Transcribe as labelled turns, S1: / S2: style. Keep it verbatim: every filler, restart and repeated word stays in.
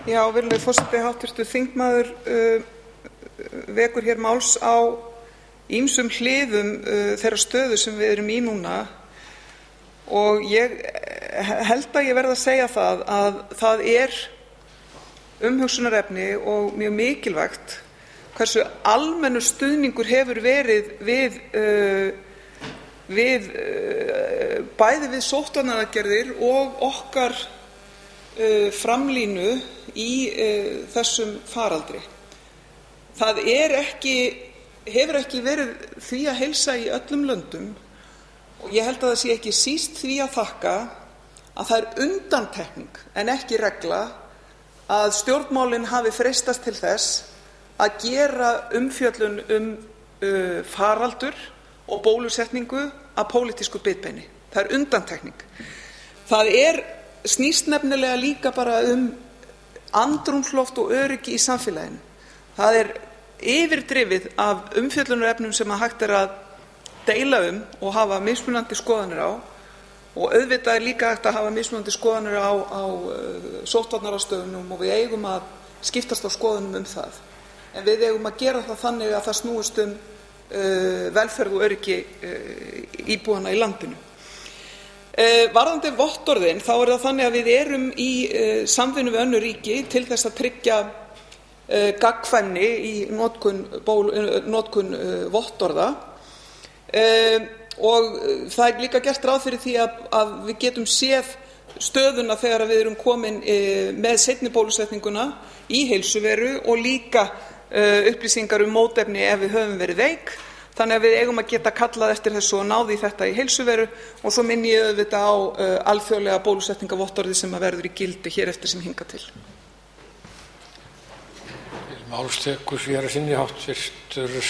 S1: Já, virðulegur forseti, háttvirtur þingmaður uh, vekur hér máls á ýmsum hliðum uh, þeirrar stöðu sem við erum í núna og ég held að ég verð að segja það að það er umhugsunarefni og mjög mikilvægt hversu almennur stuðningur hefur verið við, uh, við uh, bæði við sóttvarnaaðgerðir og okkar uh, framlínu í uh, þessum faraldri. Það er ekki, hefur ekki verið því að heilsa í öllum löndum og ég held að það sé ekki síst því að þakka að það er undantekning en ekki regla að stjórnmálin hafi freistast til þess að gera umfjöllun um uh, faraldur og bólusetningu að pólitísku bitbeini. Það er undantekning. Það er snýst nefnilega líka bara um andrúmsloft og öryggi í samfélaginu. Það er yfirdrifið af umfjöllunarefnum sem að hægt er að deila um og hafa mismunandi skoðanir á og auðvitað er líka hægt að hafa mismunandi skoðanir á, á uh, sóttvarnaráðstöfunum og við eigum að skiptast á skoðunum um það. En við eigum að gera það þannig að það snúist um uh, velferð og öryggi uh, íbúanna í landinu. Uh, varðandi vottorðin, þá er það þannig að við erum í uh, samvinnu við önnur ríki til þess að tryggja uh, gagnkvæmni í notkun, ból, uh, notkun uh, vottorða uh, og það er líka gert ráð fyrir því að, að við getum séð stöðuna þegar við erum komin uh, með seinni bólusetninguna í heilsuveru og líka uh, upplýsingar um mótefni ef við höfum verið veik. Þannig að við eigum að geta kallað eftir þessu og náði þetta í heilsuveru og svo minni ég auðvitað á uh, alþjóðlega bólusetningarvottorði sem að verður í gildi hér eftir sem hingað til.
S2: Málstekur fjara sinni háttvirtur